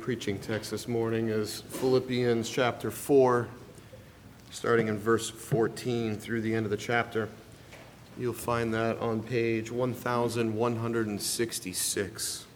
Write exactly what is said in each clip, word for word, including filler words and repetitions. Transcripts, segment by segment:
preaching text this morning is Philippians chapter four, starting in verse fourteen through the end of the chapter. You'll find that on page one thousand one hundred sixty-six.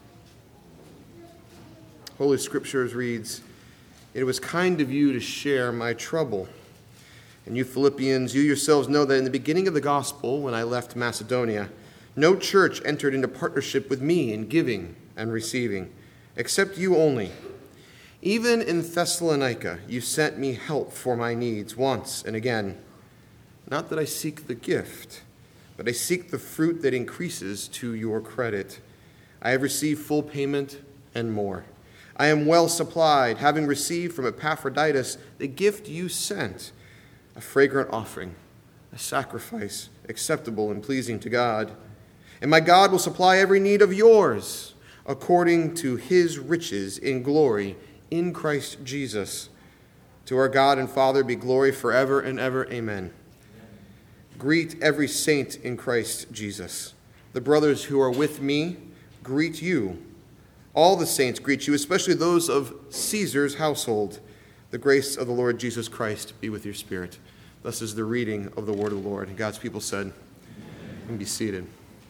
Holy Scriptures reads, "It was kind of you to share my trouble. And you Philippians, you yourselves know that in the beginning of the gospel, when I left Macedonia, no church entered into partnership with me in giving and receiving, except you only. Even in Thessalonica, you sent me help for my needs once and again. Not that I seek the gift, but I seek the fruit that increases to your credit. I have received full payment and more. I am well supplied, having received from Epaphroditus the gift you sent, a fragrant offering, a sacrifice acceptable and pleasing to God. And my God will supply every need of yours, according to his riches in glory in Christ Jesus. To our God and Father be glory forever and ever. Amen. Greet every saint in Christ Jesus. The brothers who are with me greet you. All the saints greet you, especially those of Caesar's household. The grace of the Lord Jesus Christ be with your spirit." Thus is the reading of the word of the Lord. And God's people said, "Amen." And be seated.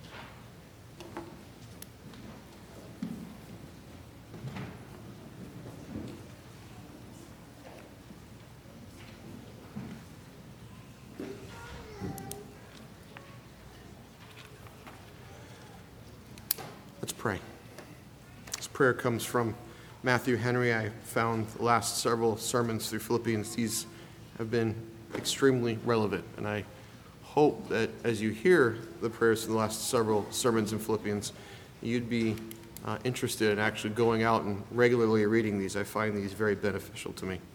Let's pray. This prayer comes from Matthew Henry. I found the last several sermons through Philippians. These have been extremely relevant, and I hope that as you hear the prayers from the last several sermons in Philippians, you'd be uh, interested in actually going out and regularly reading these. I find these very beneficial to me.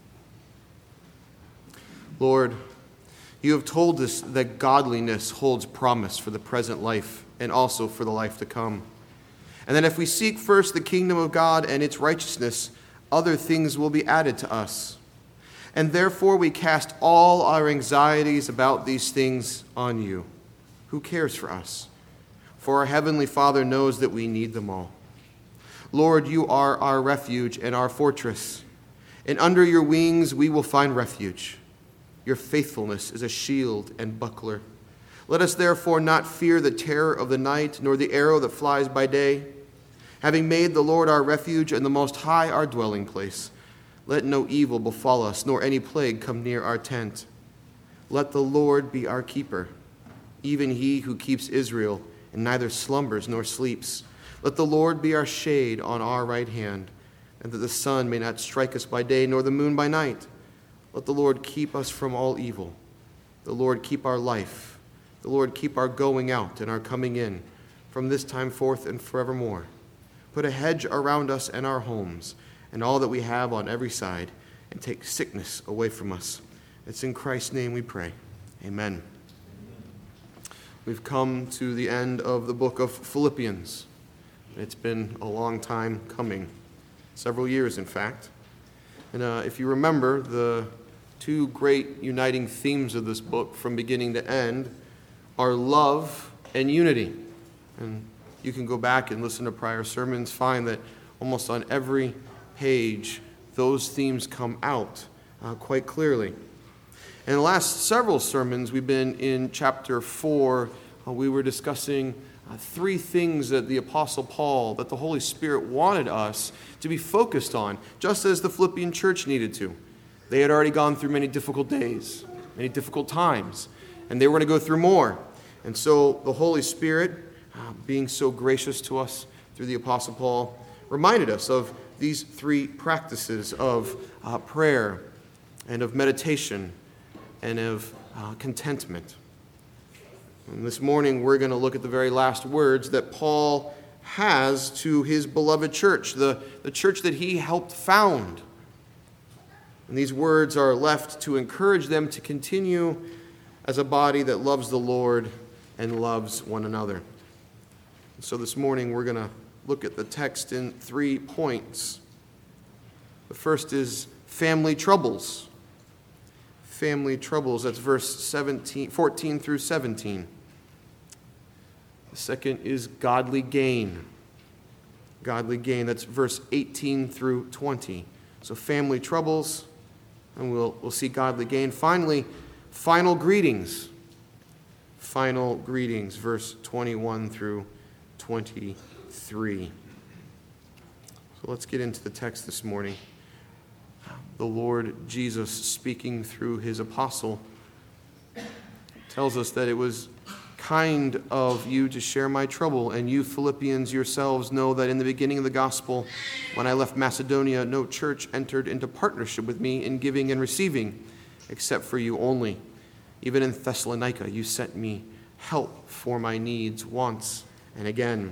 Lord, you have told us that godliness holds promise for the present life and also for the life to come. And that if we seek first the kingdom of God and its righteousness, other things will be added to us. And therefore we cast all our anxieties about these things on you. Who cares for us? For our heavenly Father knows that we need them all. Lord, you are our refuge and our fortress, and under your wings we will find refuge. Your faithfulness is a shield and buckler. Let us therefore not fear the terror of the night, nor the arrow that flies by day. Having made the Lord our refuge and the Most High our dwelling place, let no evil befall us, nor any plague come near our tent. Let the Lord be our keeper, even he who keeps Israel, and neither slumbers nor sleeps. Let the Lord be our shade on our right hand, and that the sun may not strike us by day, nor the moon by night. Let the Lord keep us from all evil. The Lord keep our life. The Lord keep our going out and our coming in, from this time forth and forevermore. Put a hedge around us and our homes, and all that we have on every side, and take sickness away from us. It's in Christ's name we pray. Amen. We've come to the end of the book of Philippians. It's been a long time coming, several years in fact. And uh, if you remember, the two great uniting themes of this book from beginning to end are love and unity. And you can go back and listen to prior sermons, find that almost on every page, those themes come out uh, quite clearly. In the last several sermons, we've been in chapter four. Uh, we were discussing uh, three things that the Apostle Paul, that the Holy Spirit wanted us to be focused on, just as the Philippian church needed to. They had already gone through many difficult days, many difficult times, and they were going to go through more. And so the Holy Spirit, uh, being so gracious to us through the Apostle Paul, reminded us of these three practices of uh, prayer and of meditation and of uh, contentment. And this morning we're going to look at the very last words that Paul has to his beloved church, the, the church that he helped found. And these words are left to encourage them to continue as a body that loves the Lord and loves one another. And so this morning we're going to look at the text in three points. The first is family troubles. Family troubles, that's verse seventeen, fourteen through seventeen. The second is godly gain. godly gain. That's verse eighteen through twenty. So family troubles, and we'll, we'll see godly gain. Finally, final greetings. Final greetings, verse twenty-one through twenty-three. So let's get into the text this morning. The Lord Jesus, speaking through his apostle, tells us that it was kind of you to share my trouble, and you Philippians yourselves know that in the beginning of the gospel, when I left Macedonia, no church entered into partnership with me in giving and receiving, except for you only. Even in Thessalonica, you sent me help for my needs once and again.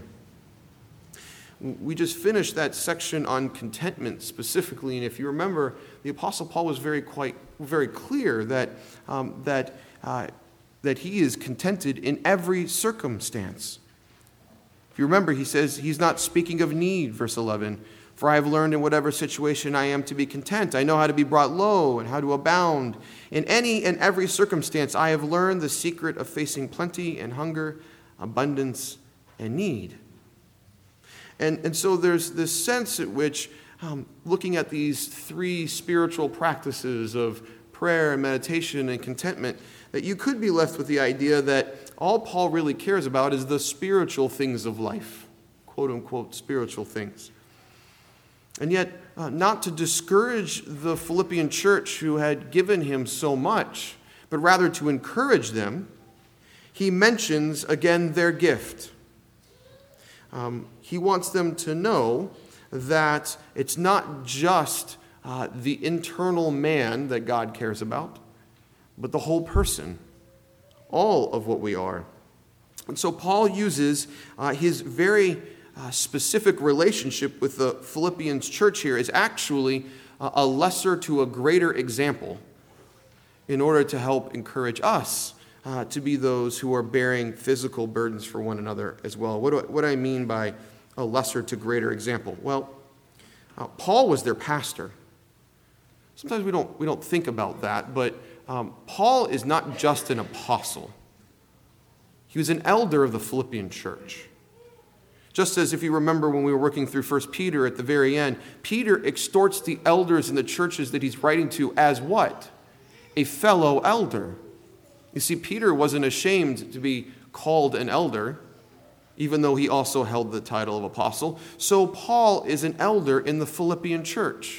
We just finished that section on contentment specifically, and if you remember, the Apostle Paul was very quite very clear that um, that uh, that he is contented in every circumstance. If you remember, he says he's not speaking of need, verse eleven. For I have learned in whatever situation I am to be content. I know how to be brought low and how to abound. In any and every circumstance, I have learned the secret of facing plenty and hunger, abundance and need. And, and so there's this sense at which, um, looking at these three spiritual practices of prayer and meditation and contentment, that you could be left with the idea that all Paul really cares about is the spiritual things of life, quote unquote spiritual things. And yet, uh, not to discourage the Philippian church who had given him so much, but rather to encourage them, he mentions again their gift. Um, he wants them to know that it's not just uh, the internal man that God cares about, but the whole person, all of what we are. And so Paul uses uh, his very uh, specific relationship with the Philippians church here as actually uh, a lesser to a greater example in order to help encourage us uh, to be those who are bearing physical burdens for one another as well. What do I, what do I mean by a lesser to greater example? Well, uh, Paul was their pastor. Sometimes we don't we don't think about that, but um, Paul is not just an apostle. He was an elder of the Philippian church. Just as if you remember when we were working through First Peter at the very end, Peter extorts the elders in the churches that he's writing to as what? A fellow elder. You see, Peter wasn't ashamed to be called an elder, even though he also held the title of apostle. So Paul is an elder in the Philippian church.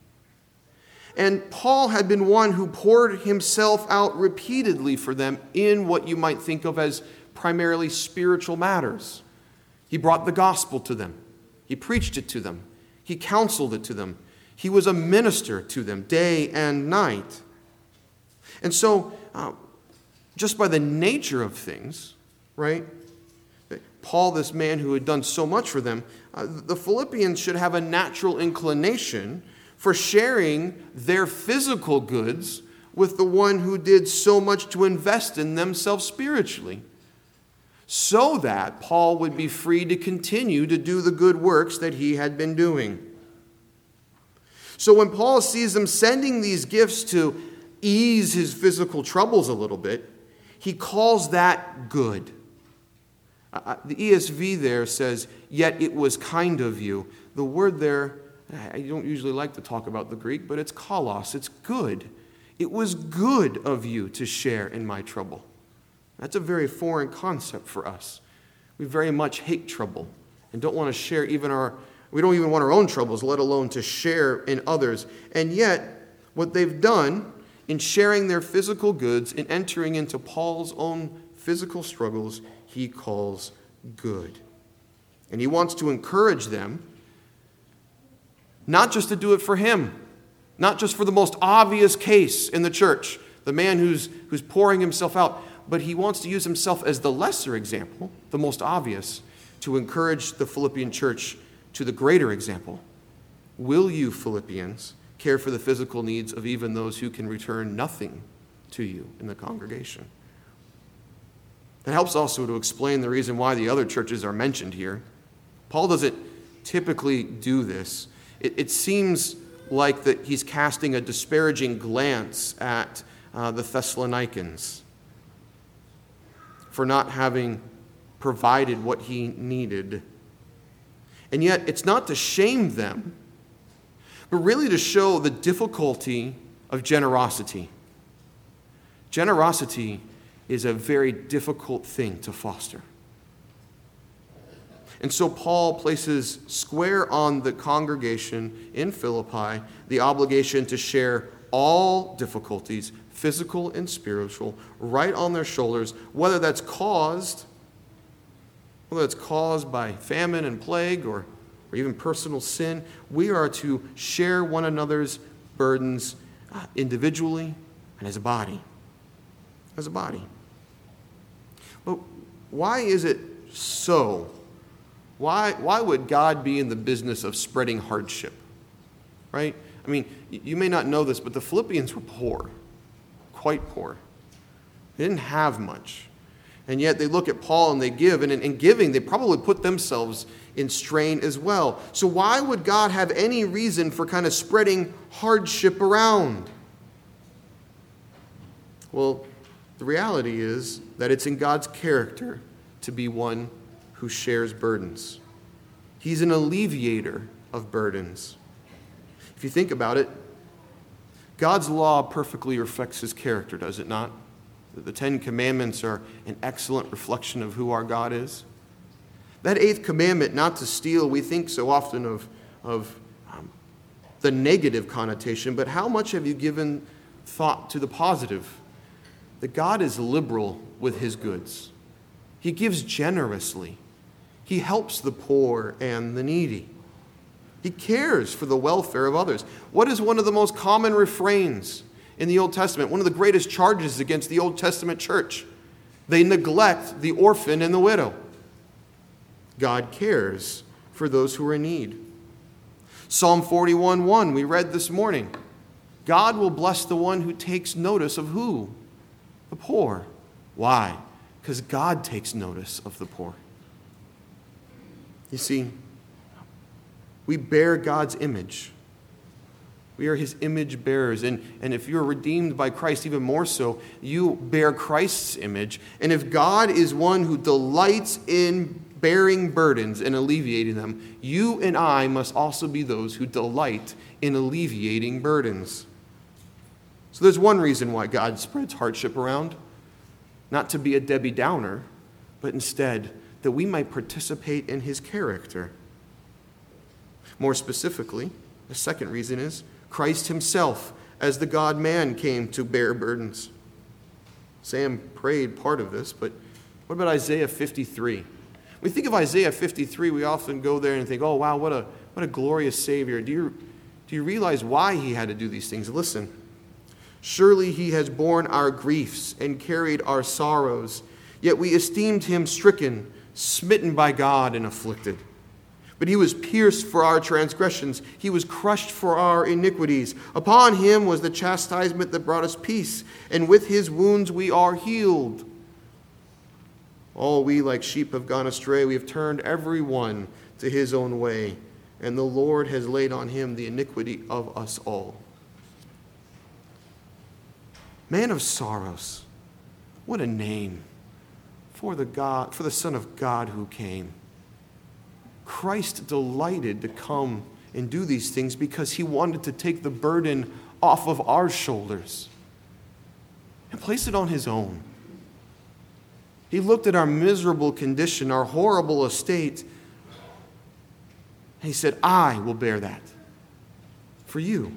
And Paul had been one who poured himself out repeatedly for them in what you might think of as primarily spiritual matters. He brought the gospel to them. He preached it to them. He counseled it to them. He was a minister to them day and night. And so, uh, just by the nature of things, right, Paul, this man who had done so much for them, uh, the Philippians should have a natural inclination for sharing their physical goods with the one who did so much to invest in themselves spiritually, so that Paul would be free to continue to do the good works that he had been doing. So when Paul sees them sending these gifts to ease his physical troubles a little bit, he calls that good. Uh, the E S V there says, yet it was kind of you. The word there, I don't usually like to talk about the Greek, but it's kalos, it's good. It was good of you to share in my trouble. That's a very foreign concept for us. We very much hate trouble and don't want to share even our, we don't even want our own troubles, let alone to share in others. And yet, what they've done in sharing their physical goods, in entering into Paul's own physical struggles, he calls good. And he wants to encourage them, not just to do it for him, not just for the most obvious case in the church, the man who's, who's pouring himself out, but he wants to use himself as the lesser example, the most obvious, to encourage the Philippian church to the greater example. Will you, Philippians, care for the physical needs of even those who can return nothing to you in the congregation? That helps also to explain the reason why the other churches are mentioned here. Paul doesn't typically do this. It, it seems like that he's casting a disparaging glance at uh, the Thessalonians for not having provided what he needed. And yet, it's not to shame them, but really to show the difficulty of generosity. Generosity is a very difficult thing to foster. And so Paul places square on the congregation in Philippi the obligation to share all difficulties, physical and spiritual, right on their shoulders, whether that's caused, whether it's caused by famine and plague or, or even personal sin. We are to share one another's burdens uh, individually and as a body. As a body. But why is it so? Why, why would God be in the business of spreading hardship? Right? I mean, you may not know this, but the Philippians were poor. Quite poor. They didn't have much. And yet they look at Paul and they give. And in, in giving, they probably put themselves in strain as well. So why would God have any reason for kind of spreading hardship around? Well, the reality is that it's in God's character to be one who shares burdens. He's an alleviator of burdens. If you think about it, God's law perfectly reflects his character, does it not? The Ten Commandments are an excellent reflection of who our God is. That eighth commandment, not to steal, we think so often of, of um, the negative connotation, but how much have you given thought to the positive? That God is liberal with his goods. He gives generously. He helps the poor and the needy. He cares for the welfare of others. What is one of the most common refrains in the Old Testament? One of the greatest charges against the Old Testament church. They neglect the orphan and the widow. God cares for those who are in need. Psalm forty-one one, we read this morning. God will bless the one who takes notice of who? The poor. Why? Because God takes notice of the poor. You see, we bear God's image. We are his image bearers. And, and if you're redeemed by Christ, even more so, you bear Christ's image. And if God is one who delights in bearing burdens and alleviating them, you and I must also be those who delight in alleviating burdens. So there's one reason why God spreads hardship around. Not to be a Debbie Downer, but instead that we might participate in his character. More specifically, the second reason is Christ himself, as the God-man, came to bear burdens. Sam prayed part of this, but what about Isaiah fifty-three? When we think of Isaiah fifty-three, we often go there and think, oh, wow, what a, what a glorious Savior. Do you, do you realize why he had to do these things? Listen. Surely he has borne our griefs and carried our sorrows, yet we esteemed him stricken, smitten by God, and afflicted. But he was pierced for our transgressions. He was crushed for our iniquities. Upon him was the chastisement that brought us peace, and with his wounds we are healed. All we like sheep have gone astray. We have turned every one to his own way, and the Lord has laid on him the iniquity of us all. Man of sorrows, what a name for the God, for the Son of God who came. Christ delighted to come and do these things because he wanted to take the burden off of our shoulders and place it on his own. He looked at our miserable condition, our horrible estate, and he said, I will bear that for you.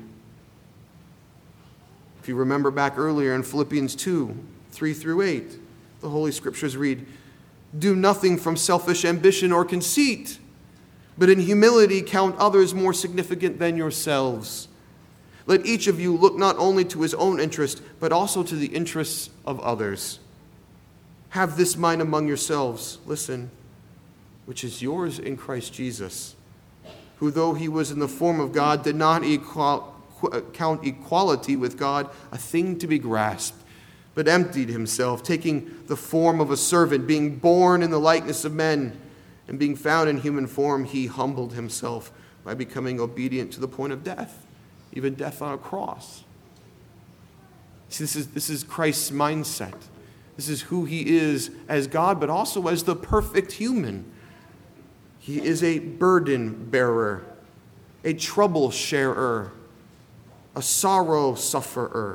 If you remember back earlier in Philippians two, three through eight, the Holy Scriptures read, do nothing from selfish ambition or conceit, but in humility count others more significant than yourselves. Let each of you look not only to his own interest, but also to the interests of others. Have this mind among yourselves, listen, which is yours in Christ Jesus, who though he was in the form of God, did not equal count equality with God a thing to be grasped, but emptied himself, taking the form of a servant, being born in the likeness of men, and being found in human form, he humbled himself by becoming obedient to the point of death, even death on a cross. See, this is, this is Christ's mindset. This is who he is as God, but also as the perfect human. He is a burden bearer, a trouble sharer, a sorrow sufferer.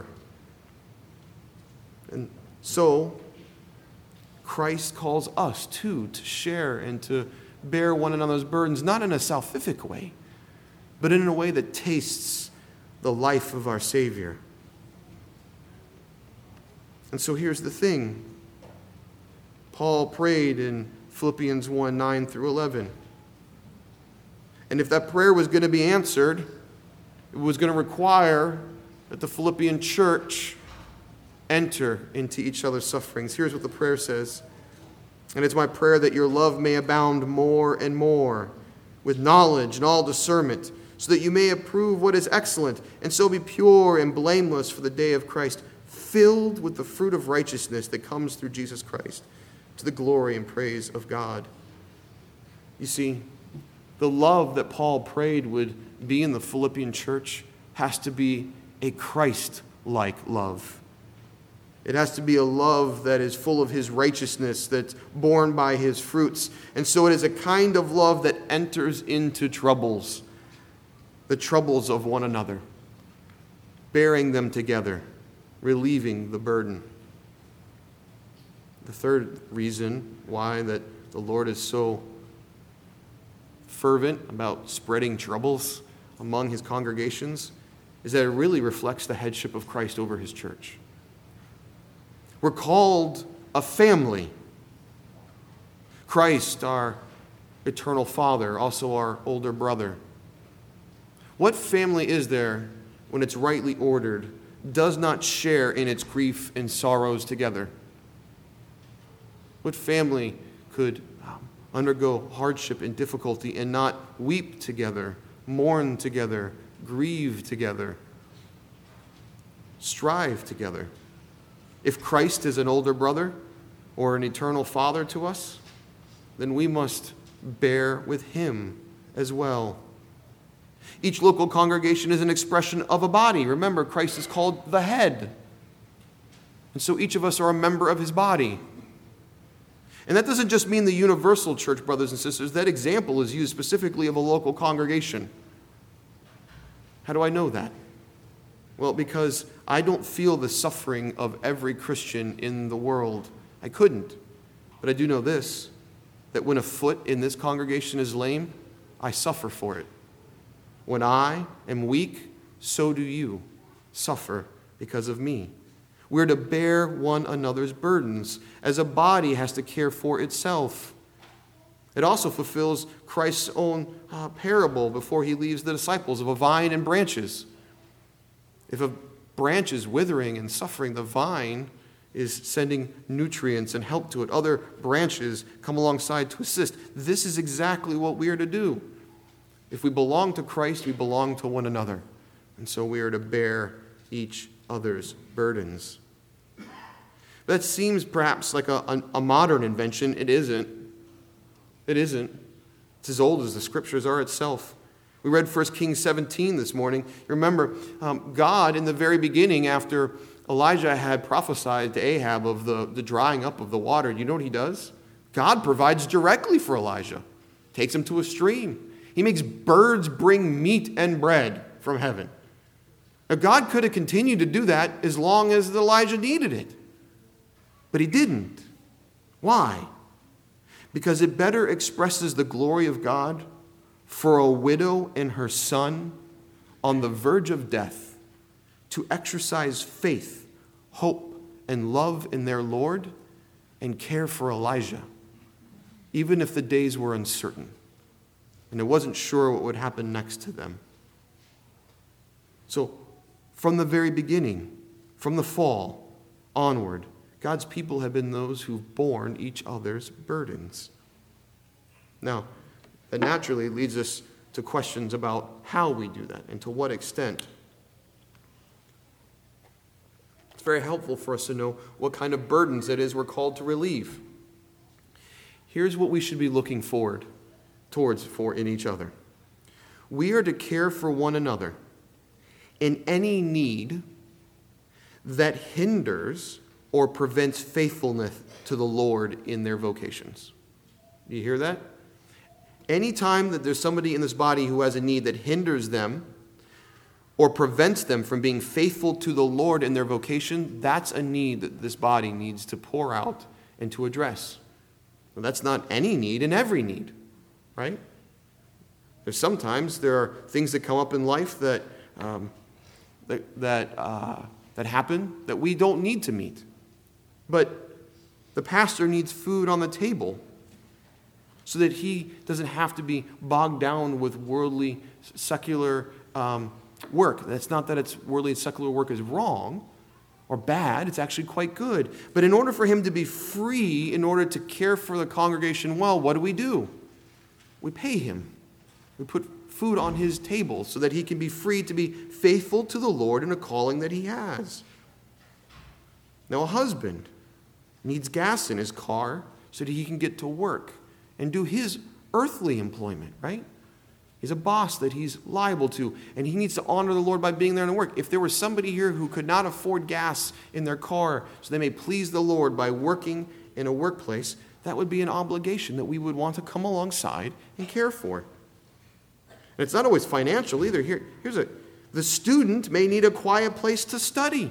And so, Christ calls us too to share and to bear one another's burdens, not in a salvific way, but in a way that tastes the life of our Savior. And so here's the thing. Paul prayed in Philippians one, nine through eleven. And if that prayer was going to be answered, it was going to require that the Philippian church enter into each other's sufferings. Here's what the prayer says. And it's my prayer that your love may abound more and more with knowledge and all discernment, so that you may approve what is excellent, and so be pure and blameless for the day of Christ, filled with the fruit of righteousness that comes through Jesus Christ, to the glory and praise of God. You see, the love that Paul prayed would be in the Philippian church has to be a Christ-like love. It has to be a love that is full of his righteousness, that's borne by his fruits. And so it is a kind of love that enters into troubles, the troubles of one another, bearing them together, relieving the burden. The third reason why that the Lord is so fervent about spreading troubles among his congregations is that it really reflects the headship of Christ over his church. We're called a family. Christ, our eternal Father, also our older brother. What family is there, when it's rightly ordered, does not share in its grief and sorrows together? What family could undergo hardship and difficulty and not weep together, mourn together, grieve together, strive together? If Christ is an older brother or an eternal Father to us, then we must bear with him as well. Each local congregation is an expression of a body. Remember, Christ is called the head. And so each of us are a member of his body. And that doesn't just mean the universal church, brothers and sisters. That example is used specifically of a local congregation. How do I know that? Well, because I don't feel the suffering of every Christian in the world. I couldn't. But I do know this, that when a foot in this congregation is lame, I suffer for it. When I am weak, so do you suffer because of me. We're to bear one another's burdens, as a body has to care for itself. It also fulfills Christ's own uh, parable before he leaves the disciples of a vine and branches. If a branch is withering and suffering, the vine is sending nutrients and help to it. Other branches come alongside to assist. This is exactly what we are to do. If we belong to Christ, we belong to one another. And so we are to bear each other's burdens. That seems perhaps like a, a, a modern invention. It isn't. It isn't. It's as old as the scriptures are itself. We read First Kings seventeen this morning. Remember, um, God in the very beginning, after Elijah had prophesied to Ahab of the, the drying up of the water, you know what he does? God provides directly for Elijah. Takes him to a stream. He makes birds bring meat and bread from heaven. Now, God could have continued to do that as long as Elijah needed it. But he didn't. Why? Because it better expresses the glory of God for a widow and her son on the verge of death to exercise faith, hope, and love in their Lord and care for Elijah, even if the days were uncertain and it wasn't sure what would happen next to them. So, from the very beginning, from the fall onward, God's people have been those who've borne each other's burdens. Now, that naturally leads us to questions about how we do that and to what extent. It's very helpful for us to know what kind of burdens it is we're called to relieve. Here's what we should be looking forward towards for in each other. We are to care for one another in any need that hinders or prevents faithfulness to the Lord in their vocations. Do you hear that? Anytime that there's somebody in this body who has a need that hinders them or prevents them from being faithful to the Lord in their vocation, that's a need that this body needs to pour out and to address. Well, that's not any need and every need, right? There's sometimes there are things that come up in life that um, that that, uh, that happen that we don't need to meet. But the pastor needs food on the table so that he doesn't have to be bogged down with worldly, secular um, work. That's not that it's worldly and secular work is wrong or bad. It's actually quite good. But in order for him to be free, in order to care for the congregation well, what do we do? We pay him. We put food on his table so that he can be free to be faithful to the Lord in a calling that he has. Now, a husband needs gas in his car so that he can get to work and do his earthly employment, right? He's a boss that he's liable to, and he needs to honor the Lord by being there in the work. If there was somebody here who could not afford gas in their car so they may please the Lord by working in a workplace, that would be an obligation that we would want to come alongside and care for. And it's not always financial either. Here, here's a, the student may need a quiet place to study.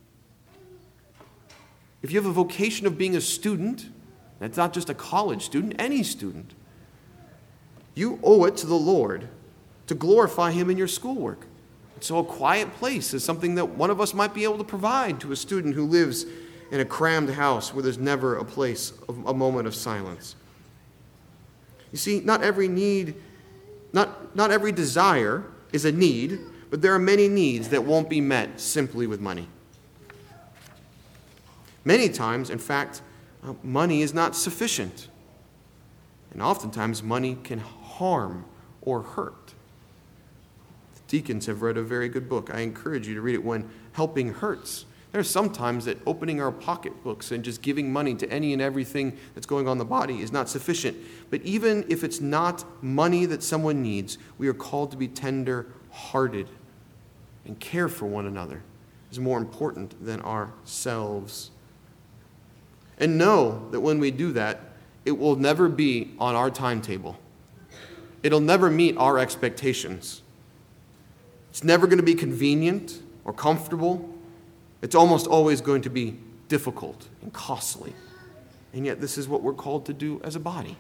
If you have a vocation of being a student, that's not just a college student, any student, you owe it to the Lord to glorify him in your schoolwork. And so a quiet place is something that one of us might be able to provide to a student who lives in a crammed house where there's never a place, of, a moment of silence. You see, not every need, not, not every desire is a need, but there are many needs that won't be met simply with money. Many times, in fact, uh, money is not sufficient. And oftentimes, money can harm or hurt. The deacons have read a very good book. I encourage you to read it, When Helping Hurts. There are some times that opening our pocketbooks and just giving money to any and everything that's going on in the body is not sufficient. But even if it's not money that someone needs, we are called to be tender-hearted and care for one another. Is more important than ourselves. And know that when we do that, it will never be on our timetable. It'll never meet our expectations. It's never going to be convenient or comfortable. It's almost always going to be difficult and costly. And yet this is what we're called to do as a body.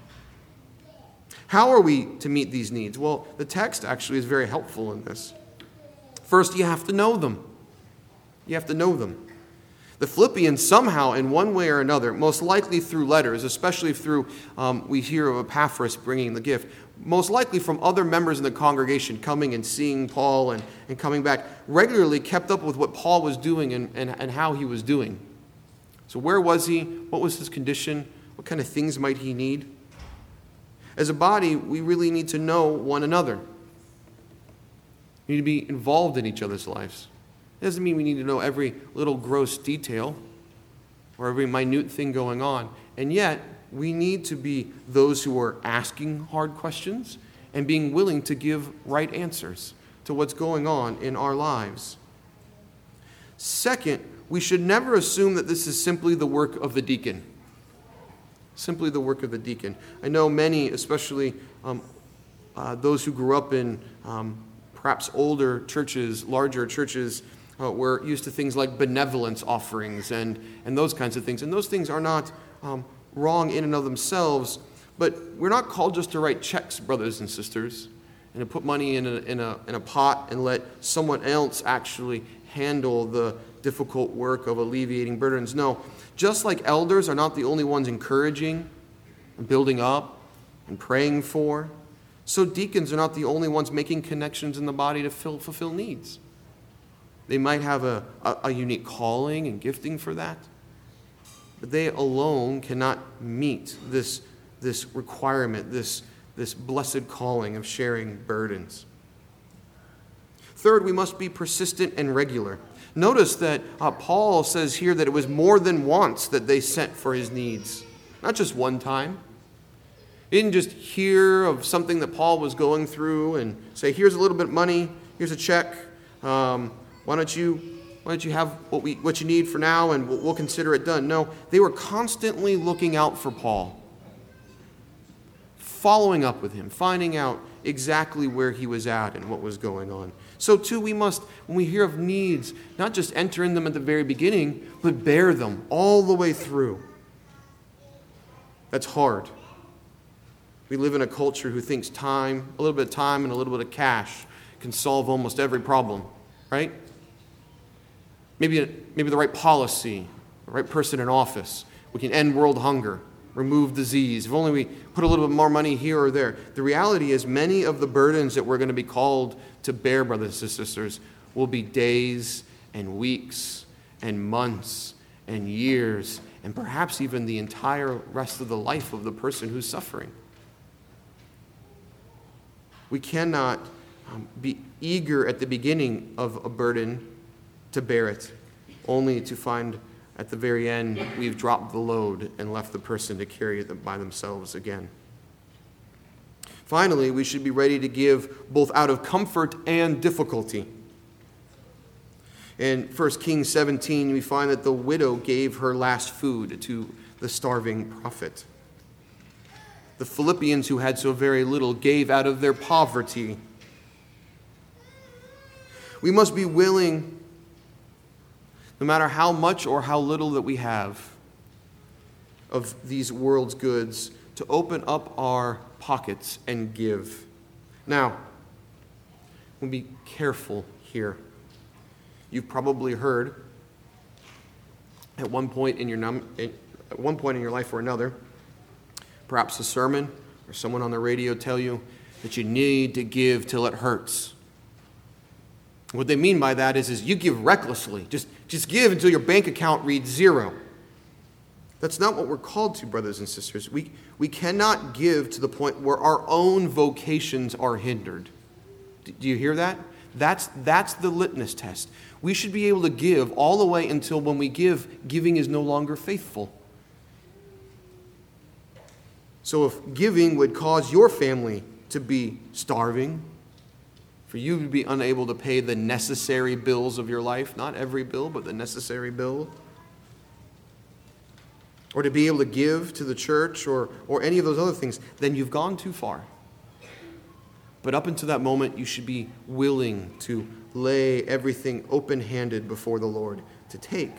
How are we to meet these needs? Well, the text actually is very helpful in this. First, you have to know them. You have to know them. The Philippians somehow, in one way or another, most likely through letters, especially through, um, we hear of Epaphras bringing the gift, most likely from other members in the congregation coming and seeing Paul and, and coming back, regularly kept up with what Paul was doing and, and, and how he was doing. So where was he? What was his condition? What kind of things might he need? As a body, we really need to know one another. We need to be involved in each other's lives. It doesn't mean we need to know every little gross detail or every minute thing going on. And yet, we need to be those who are asking hard questions and being willing to give right answers to what's going on in our lives. Second, we should never assume that this is simply the work of the deacon. Simply the work of the deacon. I know many, especially um, uh, those who grew up in um, perhaps older churches, larger churches, Uh, we're used to things like benevolence offerings and, and those kinds of things. And those things are not um, wrong in and of themselves, but we're not called just to write checks, brothers and sisters, and to put money in a, in a, in a pot and let someone else actually handle the difficult work of alleviating burdens. No, just like elders are not the only ones encouraging and building up and praying for, so deacons are not the only ones making connections in the body to fill, fulfill needs. They might have a, a, a unique calling and gifting for that, but they alone cannot meet this, this requirement, this, this blessed calling of sharing burdens. Third, we must be persistent and regular. Notice that uh, Paul says here that it was more than once that they sent for his needs, not just one time. He didn't just hear of something that Paul was going through and say, here's a little bit of money, here's a check, um, Why don't you, why don't you have what we what you need for now, and we'll, we'll consider it done? No, they were constantly looking out for Paul, following up with him, finding out exactly where he was at and what was going on. So too we must, when we hear of needs, not just enter in them at the very beginning, but bear them all the way through. That's hard. We live in a culture who thinks time, a little bit of time and a little bit of cash can solve almost every problem, right? Maybe, maybe the right policy, the right person in office. We can end world hunger, remove disease. If only we put a little bit more money here or there. The reality is many of the burdens that we're going to be called to bear, brothers and sisters, will be days and weeks and months and years and perhaps even the entire rest of the life of the person who's suffering. We cannot um, be eager at the beginning of a burden to bear it, only to find at the very end we've dropped the load and left the person to carry it by themselves again. Finally, we should be ready to give both out of comfort and difficulty. In First Kings seventeen, we find that the widow gave her last food to the starving prophet. The Philippians, who had so very little, gave out of their poverty. We must be willing, no matter how much or how little that we have of these world's goods, to open up our pockets and give. Now, we'll be careful here. You've probably heard at one point in your num- at one point in your life or another, perhaps a sermon or someone on the radio tell you that you need to give till it hurts. What they mean by that is, is you give recklessly. Just, just give until your bank account reads zero. That's not what we're called to, brothers and sisters. We, we cannot give to the point where our own vocations are hindered. Do you hear that? That's, that's the litmus test. We should be able to give all the way until when we give, giving is no longer faithful. So if giving would cause your family to be starving, for you to be unable to pay the necessary bills of your life, not every bill, but the necessary bill, or to be able to give to the church or, or any of those other things, then you've gone too far. But up until that moment, you should be willing to lay everything open-handed before the Lord to take.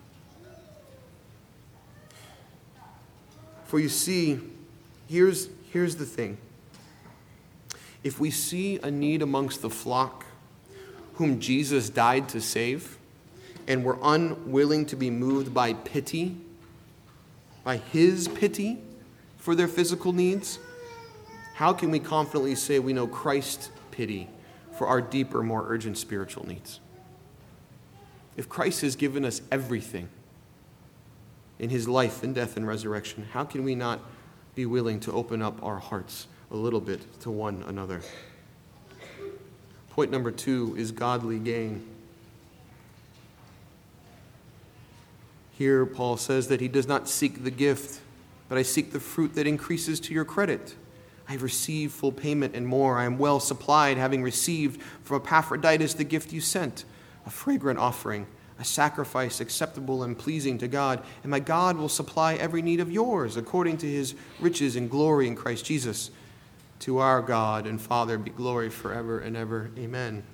For you see, here's, here's the thing. If we see a need amongst the flock whom Jesus died to save, and we're unwilling to be moved by pity, by his pity for their physical needs, how can we confidently say we know Christ's pity for our deeper, more urgent spiritual needs? If Christ has given us everything in his life and death and resurrection, how can we not be willing to open up our hearts a little bit to one another? Point number two is godly gain. Here Paul says that he does not seek the gift, but I seek the fruit that increases to your credit. I have received full payment and more. I am well supplied, having received from Epaphroditus the gift you sent, a fragrant offering, a sacrifice acceptable and pleasing to God. And my God will supply every need of yours according to his riches and glory in Christ Jesus. To our God and Father be glory forever and ever. Amen.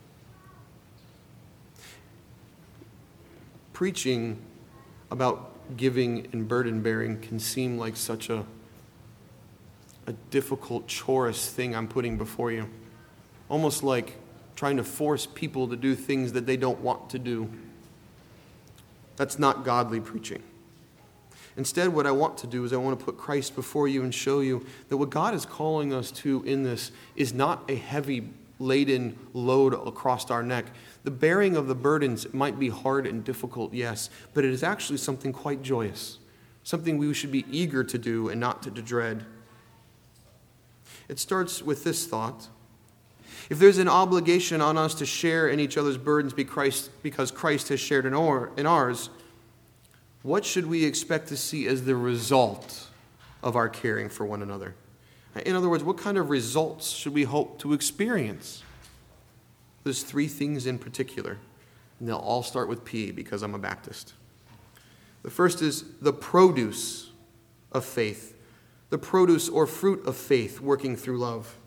Preaching about giving and burden bearing can seem like such a a difficult, chorus thing I'm putting before you. Almost like trying to force people to do things that they don't want to do. That's not godly preaching. Instead, what I want to do is I want to put Christ before you and show you that what God is calling us to in this is not a heavy laden load across our neck. The bearing of the burdens might be hard and difficult, yes, but it is actually something quite joyous, something we should be eager to do and not to dread. It starts with this thought. If there's an obligation on us to share in each other's burdens because Christ has shared in ours, what should we expect to see as the result of our caring for one another? In other words, what kind of results should we hope to experience? There's three things in particular, and they'll all start with P because I'm a Baptist. The first is the produce of faith. The the produce or fruit of faith working through love.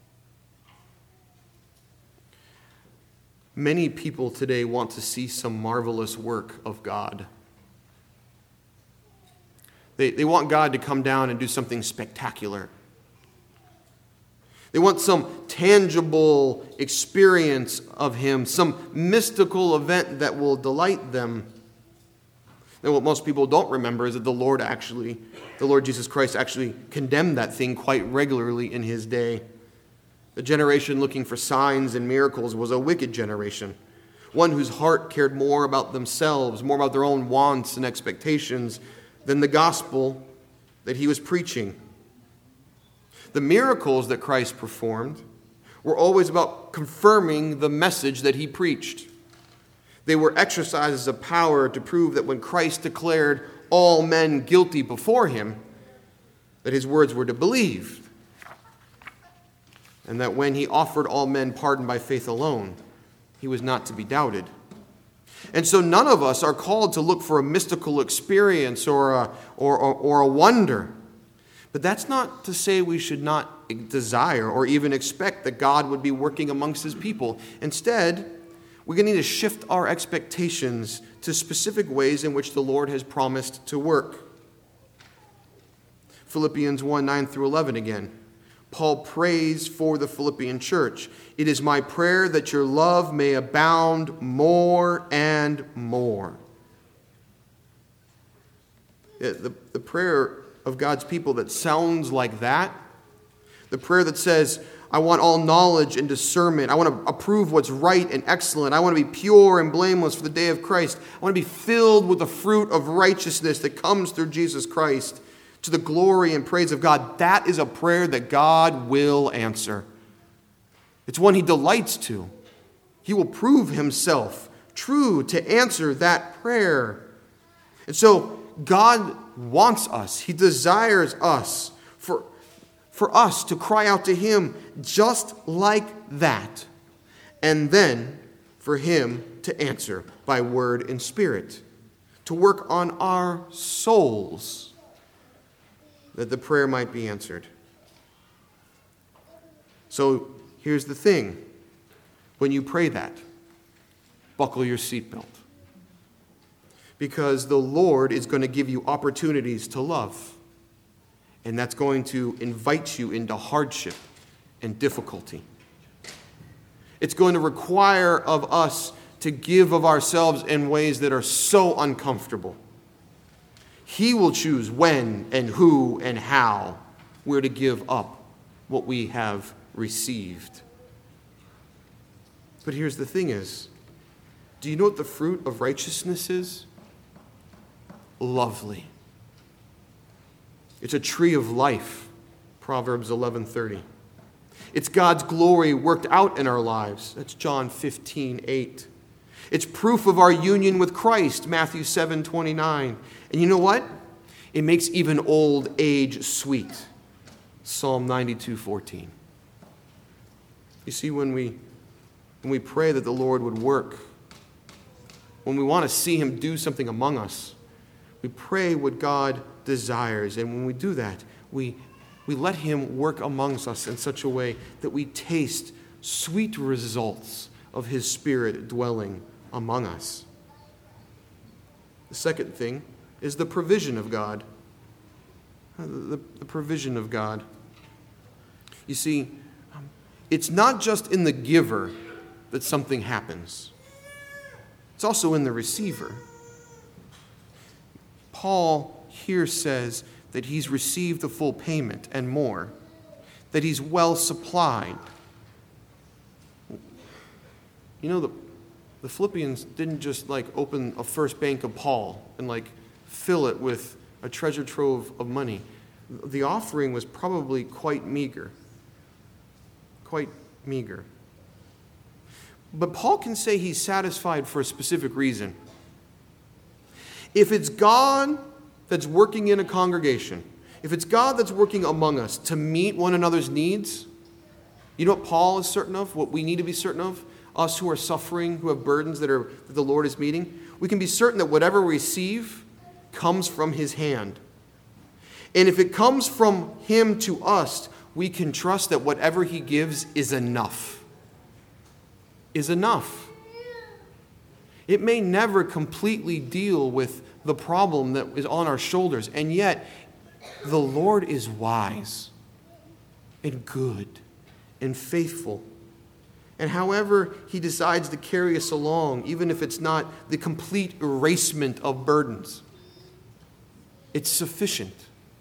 Many people today want to see some marvelous work of God. They, they want God to come down and do something spectacular. They want some tangible experience of him, some mystical event that will delight them. And what most people don't remember is that the Lord actually, the Lord Jesus Christ actually condemned that thing quite regularly in his day. The generation looking for signs and miracles was a wicked generation, one whose heart cared more about themselves, more about their own wants and expectations than the gospel that he was preaching. The miracles that Christ performed were always about confirming the message that he preached. They were exercises of power to prove that when Christ declared all men guilty before him, that his words were to believe, and that when he offered all men pardon by faith alone, he was not to be doubted. And so none of us are called to look for a mystical experience or a, or, or, or a wonder. But that's not to say we should not desire or even expect that God would be working amongst his people. Instead, we're going to need to shift our expectations to specific ways in which the Lord has promised to work. Philippians one, nine through eleven again. Paul prays for the Philippian church. It is my prayer that your love may abound more and more. The, the prayer of God's people that sounds like that, the prayer that says, I want all knowledge and discernment. I want to approve what's right and excellent. I want to be pure and blameless for the day of Christ. I want to be filled with the fruit of righteousness that comes through Jesus Christ, to the glory and praise of God. That is a prayer that God will answer. It's one he delights to. He will prove himself true to answer that prayer. And so God wants us. He desires us for, for us to cry out to him just like that. And then for him to answer by word and spirit. To work on our souls, that the prayer might be answered. So here's the thing. When you pray that, buckle your seatbelt. Because the Lord is going to give you opportunities to love. And that's going to invite you into hardship and difficulty. It's going to require of us to give of ourselves in ways that are so uncomfortable. He will choose when and who and how we're to give up what we have received. But here's the thing is, do you know what the fruit of righteousness is? Lovely. It's a tree of life, Proverbs eleven thirty. It's God's glory worked out in our lives. That's John fifteen eight. It's proof of our union with Christ, Matthew seven twenty-nine. And you know what? It makes even old age sweet, Psalm ninety-two fourteen. You see, when we, when we pray that the Lord would work, when we want to see him do something among us, we pray what God desires. And when we do that, we, we let him work amongst us in such a way that we taste sweet results of his Spirit dwelling among us. The second thing is the provision of God. The, the provision of God. You see, it's not just in the giver that something happens. It's also in the receiver. Paul here says that he's received the full payment and more, that he's well supplied. You know, the, the Philippians didn't just like open a first bank of Paul and like fill it with a treasure trove of money. The offering was probably quite meager. Quite meager. But Paul can say he's satisfied for a specific reason. If it's God that's working in a congregation, if it's God that's working among us to meet one another's needs, you know what Paul is certain of? What we need to be certain of? Us who are suffering, who have burdens that, are, that the Lord is meeting? We can be certain that whatever we receive comes from his hand. And if it comes from him to us, we can trust that whatever he gives is enough. Is enough. It may never completely deal with the problem that is on our shoulders, and yet the Lord is wise and good and faithful. And however he decides to carry us along, even if it's not the complete erasement of burdens, it's sufficient.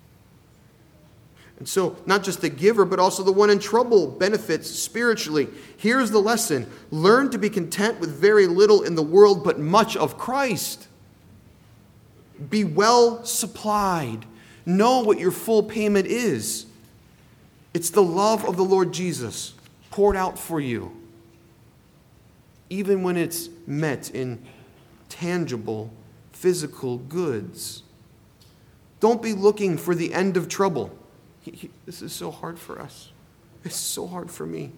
And so, not just the giver, but also the one in trouble benefits spiritually. Here's the lesson. Learn to be content with very little in the world, but much of Christ. Be well supplied. Know what your full payment is. It's the love of the Lord Jesus poured out for you, even when it's met in tangible, physical goods. Don't be looking for the end of trouble. He, he, this is so hard for us. It's so hard for me.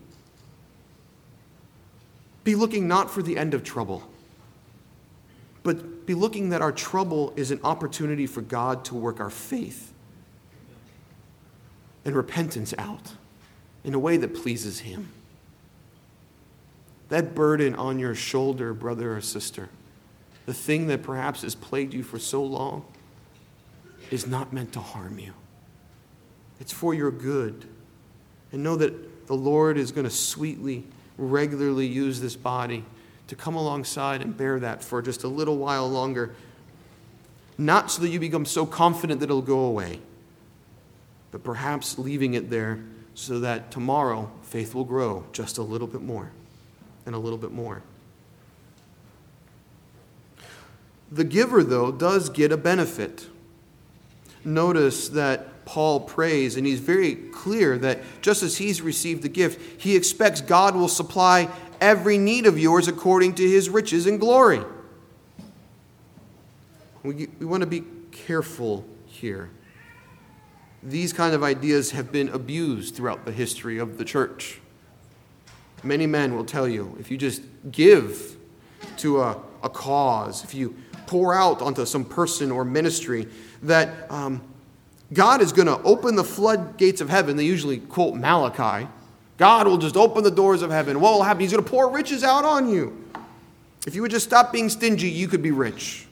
Be looking not for the end of trouble, but be looking that our trouble is an opportunity for God to work our faith and repentance out in a way that pleases him. That burden on your shoulder, brother or sister, the thing that perhaps has plagued you for so long, is not meant to harm you. It's for your good. And know that the Lord is going to sweetly, regularly use this body to come alongside and bear that for just a little while longer. Not so that you become so confident that it'll go away, but perhaps leaving it there so that tomorrow faith will grow just a little bit more and a little bit more. The giver, though, does get a benefit. Notice that Paul prays, and he's very clear that just as he's received the gift, he expects God will supply every need of yours according to his riches and glory. We, we want to be careful here. These kind of ideas have been abused throughout the history of the church. Many men will tell you, if you just give to a, a cause, if you pour out onto some person or ministry, that um, God is going to open the floodgates of heaven. They usually quote Malachi. God will just open the doors of heaven. What will happen? He's going to pour riches out on you. If you would just stop being stingy, you could be rich.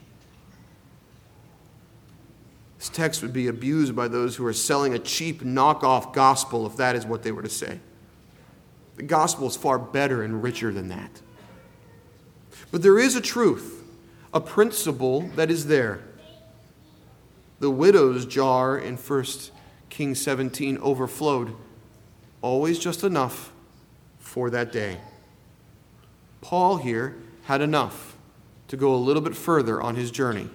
This text would be abused by those who are selling a cheap knockoff gospel, if that is what they were to say. The gospel is far better and richer than that. But there is a truth, a principle that is there. The widow's jar in First Kings seventeen overflowed, always just enough for that day. Paul here had enough to go a little bit further on his journey.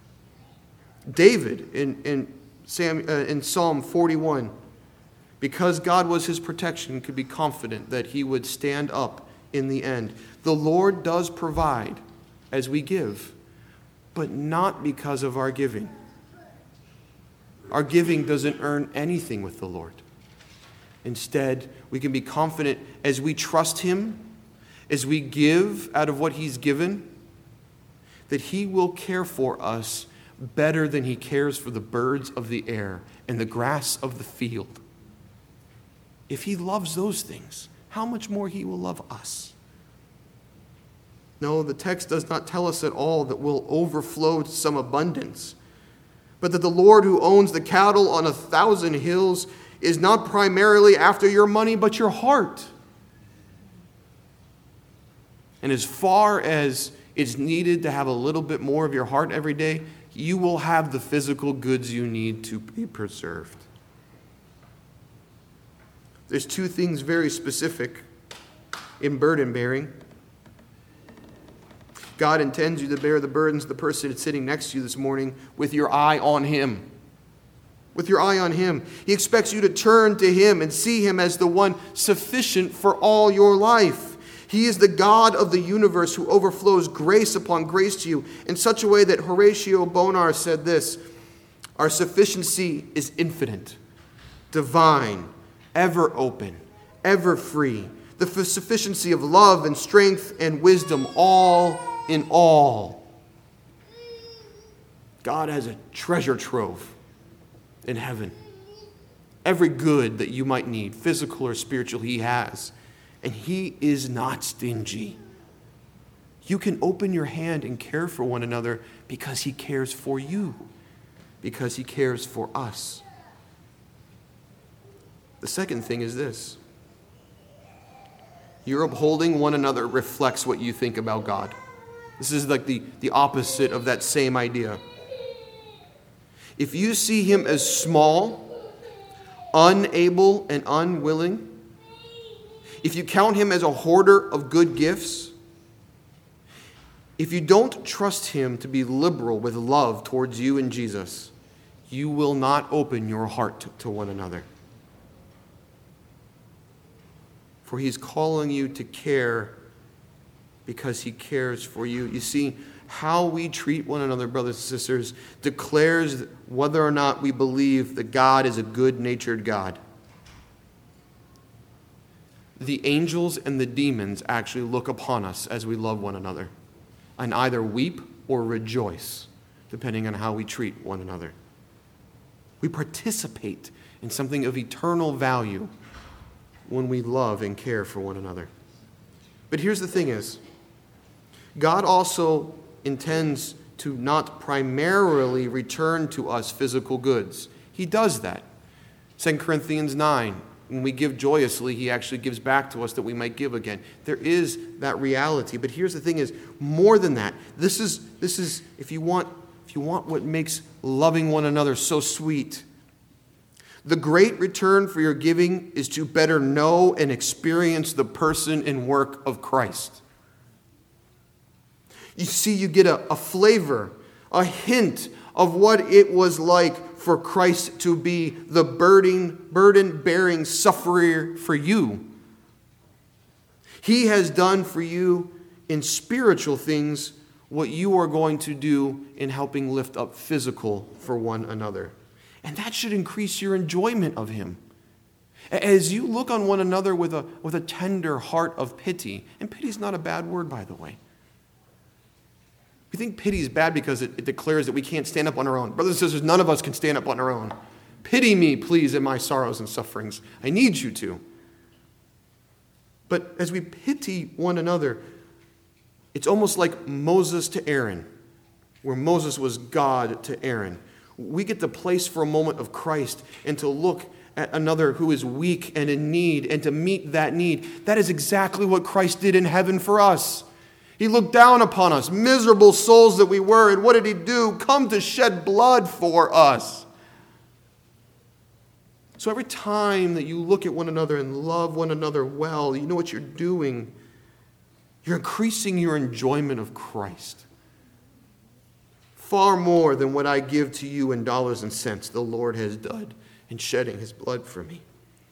David in, in, Sam, uh, in Psalm forty-one, because God was his protection, could be confident that he would stand up in the end. The Lord does provide as we give, but not because of our giving. Our giving doesn't earn anything with the Lord. Instead, we can be confident as we trust him, as we give out of what he's given, that he will care for us better than he cares for the birds of the air and the grass of the field. If he loves those things, how much more he will love us? No, the text does not tell us at all that we'll overflow to some abundance, but that the Lord who owns the cattle on a thousand hills is not primarily after your money, but your heart. And as far as it's needed to have a little bit more of your heart every day, you will have the physical goods you need to be preserved. There's two things very specific in burden bearing. God intends you to bear the burdens of the person that's sitting next to you this morning with your eye on him. With your eye on him. He expects you to turn to him and see him as the one sufficient for all your life. He is the God of the universe who overflows grace upon grace to you in such a way that Horatio Bonar said this: our sufficiency is infinite, divine, ever open, ever free. The sufficiency of love and strength and wisdom, all in all. God has a treasure trove in heaven. Every good that you might need, physical or spiritual, he has. And he is not stingy. You can open your hand and care for one another because he cares for you, because he cares for us. The second thing is this. Your upholding one another reflects what you think about God. This is like the, the opposite of that same idea. If you see him as small, unable, and unwilling, if you count him as a hoarder of good gifts, if you don't trust him to be liberal with love towards you and Jesus, you will not open your heart to, to one another. For he's calling you to care because he cares for you. You see, how we treat one another, brothers and sisters, declares whether or not we believe that God is a good-natured God. The angels and the demons actually look upon us as we love one another and either weep or rejoice, depending on how we treat one another. We participate in something of eternal value when we love and care for one another. But here's the thing is, God also intends to not primarily return to us physical goods. He does that. Second Corinthians nine, when we give joyously, he actually gives back to us that we might give again. There is that reality. But here's the thing is, more than that, this is, this is if you want, if you want what makes loving one another so sweet, the great return for your giving is to better know and experience the person and work of Christ. You see, you get a, a flavor, a hint of what it was like for Christ to be the burden, burden-bearing sufferer for you. He has done for you in spiritual things what you are going to do in helping lift up physical for one another. And that should increase your enjoyment of him. As you look on one another with a, with a tender heart of pity, and pity is not a bad word, by the way. We think pity is bad because it, it declares that we can't stand up on our own. Brothers and sisters, none of us can stand up on our own. Pity me, please, in my sorrows and sufferings. I need you to. But as we pity one another, it's almost like Moses to Aaron, where Moses was God to Aaron. We get to place for a moment of Christ and to look at another who is weak and in need and to meet that need. That is exactly what Christ did in heaven for us. He looked down upon us, miserable souls that we were, and what did he do? Come to shed blood for us. So every time that you look at one another and love one another well, you know what you're doing? You're increasing your enjoyment of Christ. Far more than what I give to you in dollars and cents, the Lord has done in shedding his blood for me.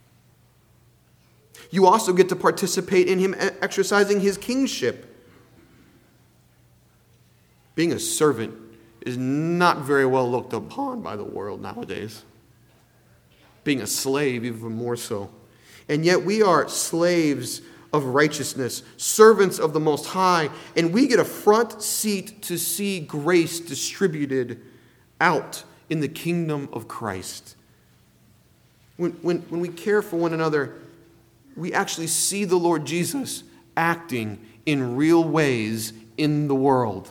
You also get to participate in him exercising his kingship. Being a servant is not very well looked upon by the world nowadays. Being a slave, even more so. And yet we are slaves of righteousness, servants of the Most High, and we get a front seat to see grace distributed out in the kingdom of Christ. When, when, when we care for one another, we actually see the Lord Jesus acting in real ways in the world.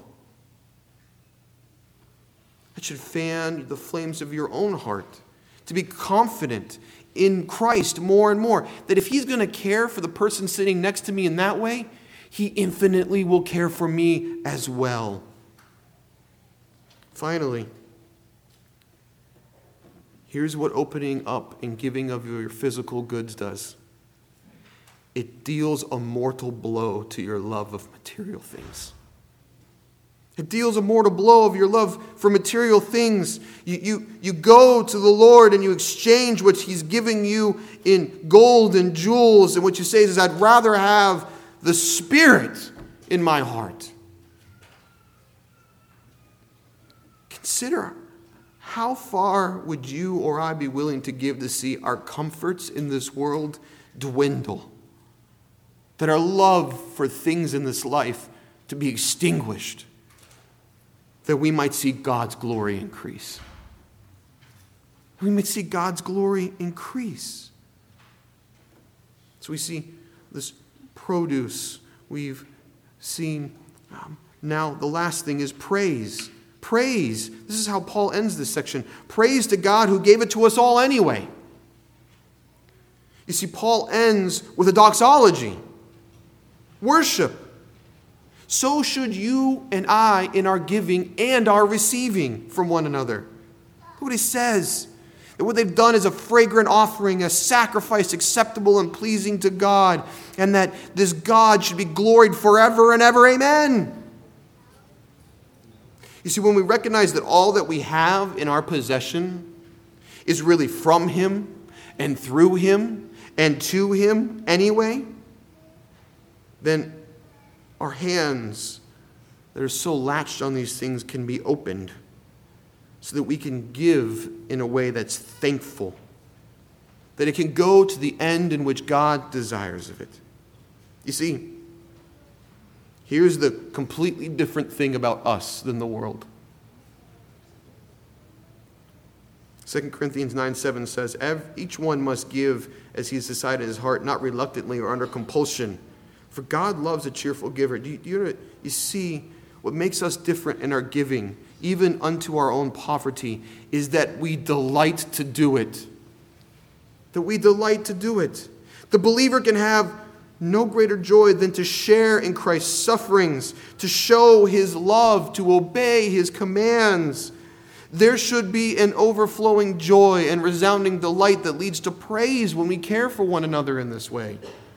That should fan the flames of your own heart, to be confident in Christ more and more, that if he's going to care for the person sitting next to me in that way, he infinitely will care for me as well. Finally, here's what opening up and giving of your physical goods does. It deals a mortal blow to your love of material things. It deals a mortal blow of your love for material things. You, you, you go to the Lord and you exchange what he's giving you in gold and jewels. And what you say is, I'd rather have the Spirit in my heart. Consider, how far would you or I be willing to give to see our comforts in this world dwindle? That our love for things in this life to be extinguished, that we might see God's glory increase. we may see God's glory increase. So we see this produce. We've seen um, now the last thing is praise. Praise. This is how Paul ends this section. Praise to God who gave it to us all anyway. You see, Paul ends with a doxology. Worship. So should you and I in our giving and our receiving from one another. Look what he says. That what they've done is a fragrant offering, a sacrifice acceptable and pleasing to God, and that this God should be gloried forever and ever. Amen. You see, when we recognize that all that we have in our possession is really from Him and through Him and to Him anyway, then our hands that are so latched on these things can be opened so that we can give in a way that's thankful, that it can go to the end in which God desires of it. You see, here's the completely different thing about us than the world. Second Corinthians nine seven says, each one must give as he has decided in his heart, not reluctantly or under compulsion. For God loves a cheerful giver. Do you, do you, you see what makes us different in our giving, even unto our own poverty, is that we delight to do it. That we delight to do it. The believer can have no greater joy than to share in Christ's sufferings, to show His love, to obey His commands. There should be an overflowing joy and resounding delight that leads to praise when we care for one another in this way.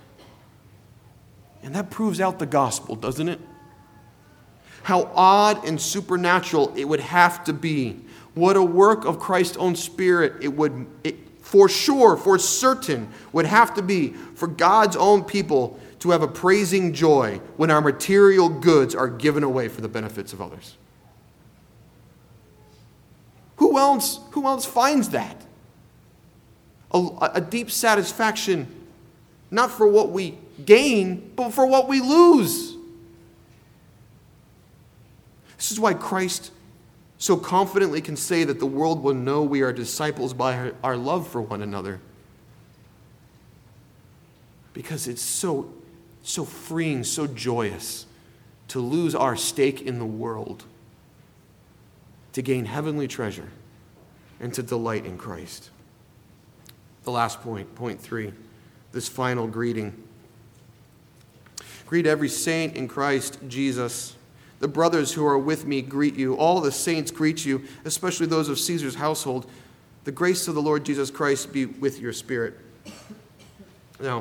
And that proves out the gospel, doesn't it? How odd and supernatural it would have to be. What a work of Christ's own Spirit it would, it, for sure, for certain, would have to be for God's own people to have a praising joy when our material goods are given away for the benefits of others. Who else, who else finds that? A, a deep satisfaction, not for what we gain, but for what we lose. This is why Christ so confidently can say that the world will know we are disciples by our, our love for one another. Because it's so, so freeing, so joyous to lose our stake in the world, to gain heavenly treasure, and to delight in Christ. The last point, point three, this final greeting. Greet every saint in Christ Jesus. The brothers who are with me greet you. All the saints greet you, especially those of Caesar's household. The grace of the Lord Jesus Christ be with your spirit. Now,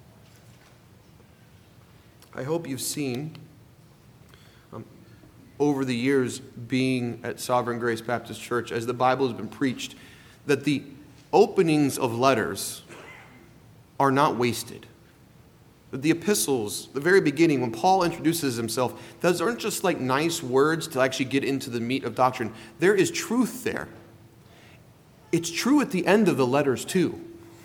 I hope you've seen, um, over the years being at Sovereign Grace Baptist Church, as the Bible has been preached, that the openings of letters are not wasted. The epistles, the very beginning, when Paul introduces himself, those aren't just like nice words to actually get into the meat of doctrine. There is truth there. It's true at the end of the letters too.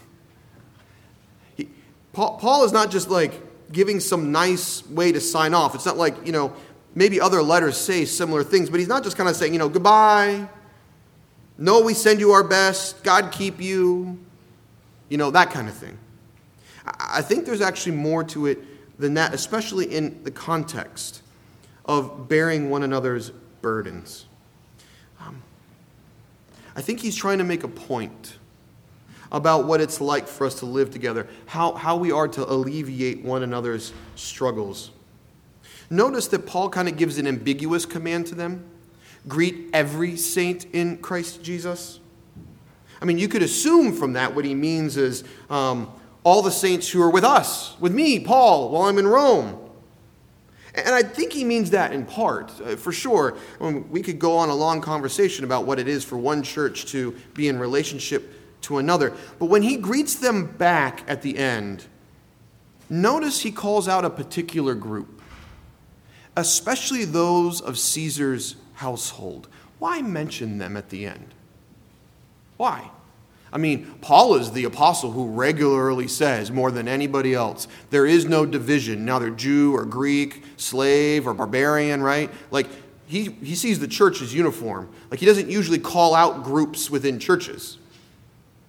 He, Paul, Paul is not just like giving some nice way to sign off. It's not like, you know, maybe other letters say similar things, but he's not just kind of saying, you know, goodbye. No, we send you our best. God keep you. You know, that kind of thing. I think there's actually more to it than that, especially in the context of bearing one another's burdens. Um, I think he's trying to make a point about what it's like for us to live together, how, how we are to alleviate one another's struggles. Notice that Paul kind of gives an ambiguous command to them. Greet every saint in Christ Jesus. I mean, you could assume from that what he means is um, all the saints who are with us, with me, Paul, while I'm in Rome. And I think he means that in part, uh, for sure. I mean, we could go on a long conversation about what it is for one church to be in relationship to another. But when he greets them back at the end, notice he calls out a particular group, especially those of Caesar's household. Why mention them at the end? Why? I mean, Paul is the apostle who regularly says more than anybody else, there is no division, neither Jew or Greek, slave or barbarian, right? Like, he, he sees the church as uniform. Like, he doesn't usually call out groups within churches.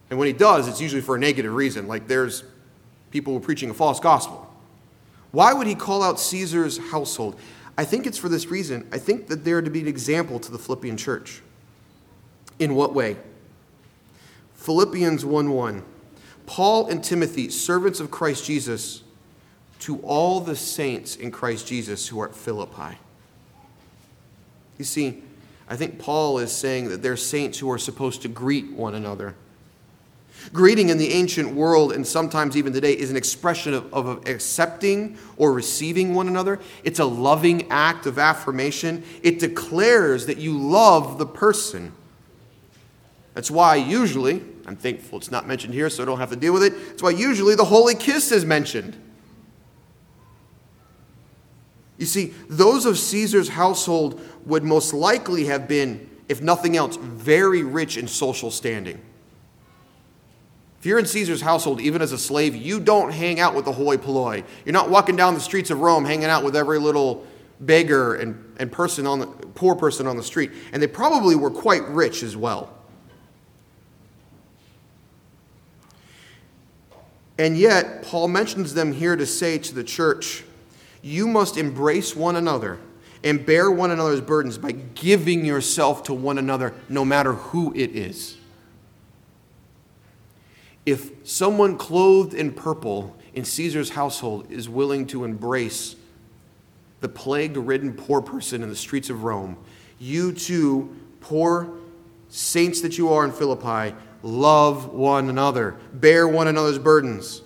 And when he does, it's usually for a negative reason, like there's people who are preaching a false gospel. Why would he call out Caesar's household? I think it's for this reason. I think that they're to be an example to the Philippian church. In what way? Philippians one one. Paul and Timothy, servants of Christ Jesus, to all the saints in Christ Jesus who are at Philippi. You see, I think Paul is saying that they're saints who are supposed to greet one another. Greeting in the ancient world, and sometimes even today, is an expression of, of accepting or receiving one another. It's a loving act of affirmation. It declares that you love the person. That's why usually, I'm thankful it's not mentioned here so I don't have to deal with it, that's why usually the holy kiss is mentioned. You see, those of Caesar's household would most likely have been, if nothing else, very rich in social standing. If you're in Caesar's household, even as a slave, you don't hang out with the hoi polloi. You're not walking down the streets of Rome hanging out with every little beggar and, and person on the, poor person on the street. And they probably were quite rich as well. And yet, Paul mentions them here to say to the church, you must embrace one another and bear one another's burdens by giving yourself to one another, no matter who it is. If someone clothed in purple in Caesar's household is willing to embrace the plague-ridden poor person in the streets of Rome, you too, poor saints that you are in Philippi, love one another, bear one another's burdens.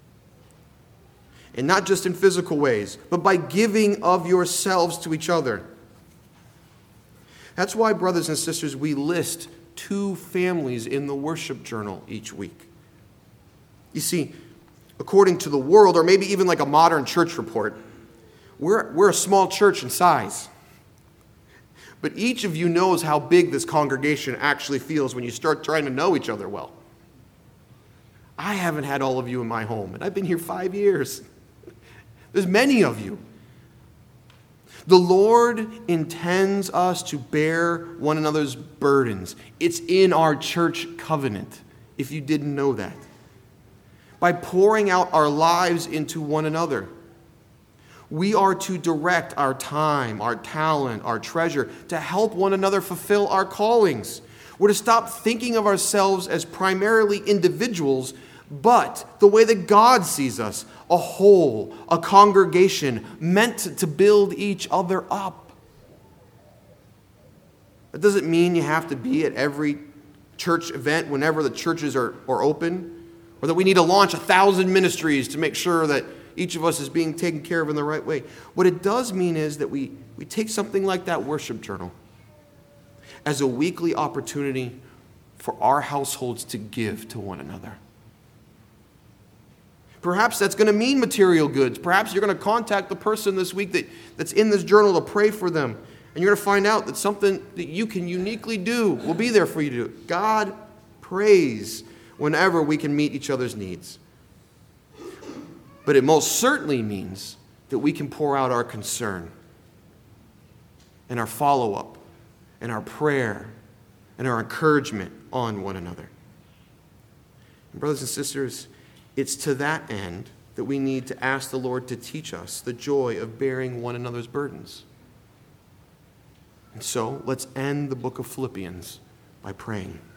And not just in physical ways, but by giving of yourselves to each other. That's why, brothers and sisters, we list two families in the worship journal each week. You see, according to the world, or maybe even like a modern church report, we're, we're a small church in size. But each of you knows how big this congregation actually feels when you start trying to know each other well. I haven't had all of you in my home, and I've been here five years. There's many of you. The Lord intends us to bear one another's burdens. It's in our church covenant, if you didn't know that. By pouring out our lives into one another. We are to direct our time, our talent, our treasure to help one another fulfill our callings. We're to stop thinking of ourselves as primarily individuals, but the way that God sees us, a whole, a congregation meant to build each other up. That doesn't mean you have to be at every church event whenever the churches are, are open, or that we need to launch a thousand ministries to make sure that each of us is being taken care of in the right way. What it does mean is that we, we take something like that worship journal as a weekly opportunity for our households to give to one another. Perhaps that's going to mean material goods. Perhaps you're going to contact the person this week that, that's in this journal to pray for them. And you're going to find out that something that you can uniquely do will be there for you to do. God prays whenever we can meet each other's needs. But it most certainly means that we can pour out our concern and our follow-up and our prayer and our encouragement on one another. And brothers and sisters, it's to that end that we need to ask the Lord to teach us the joy of bearing one another's burdens. And so, let's end the book of Philippians by praying.